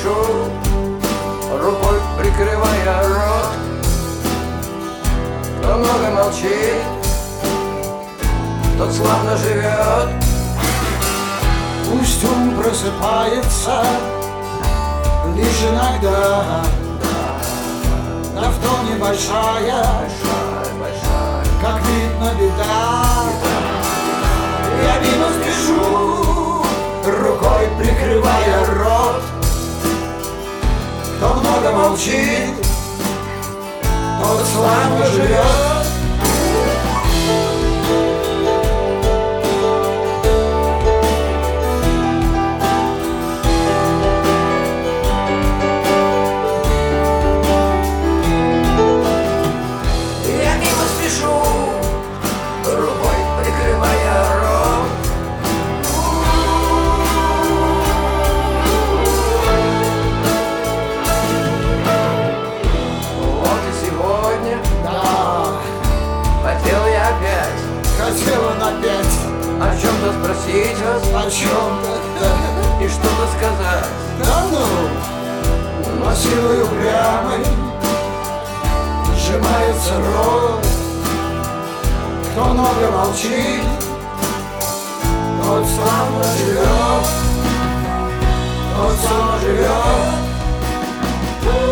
спешу, рукой прикрывая рот. Кто много молчит, тот славно живет. Пусть ум просыпается лишь иногда, да в том небольшая, как видно, беда. Я мимо спешу, рукой прикрывая рот. Кто много молчит, тот славно живет. Я мимо спешу, рукой прикрывая рот. Вот и сегодня хотел я опять, Хотел он опять о чем-то спросить вас о чем-то, и что-то сказать. да ну, но силой упрямой сжимается рот. Кто много молчит, тот славно живет, тот славно живет.